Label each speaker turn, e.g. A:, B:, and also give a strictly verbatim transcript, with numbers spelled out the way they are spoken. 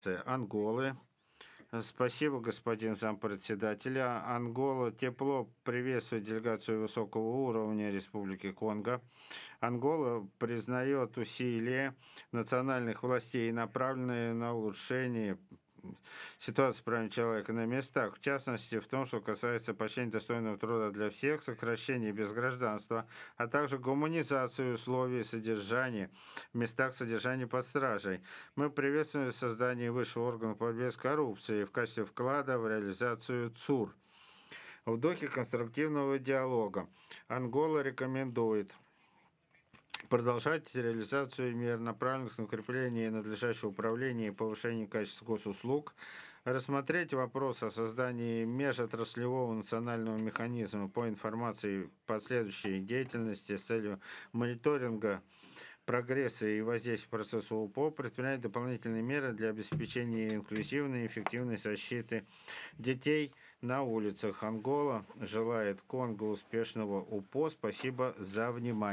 A: Анголы. Спасибо, господин зампредседателя. Ангола тепло приветствует делегацию высокого уровня Республики Конго. Ангола признает усилия национальных властей, направленные на улучшение ситуации прав человека на местах, в частности в том, что касается поощрения достойного труда для всех, сокращения без гражданства, а также гуманизацию условий содержания в местах содержания под стражей. Мы приветствуем создание высшего органа по борьбе с коррупцией в качестве вклада в реализацию ЦУР. В духе конструктивного диалога Ангола рекомендует продолжать реализацию мер, направленных на укрепление надлежащего управления и повышение качества госуслуг, рассмотреть вопрос о создании межотраслевого национального механизма по информации последующей деятельности с целью мониторинга прогресса и воздействия процесса УПО, предпринять дополнительные меры для обеспечения инклюзивной и эффективной защиты детей на улицах. Ангола желает Конго успешного УПО. Спасибо за внимание.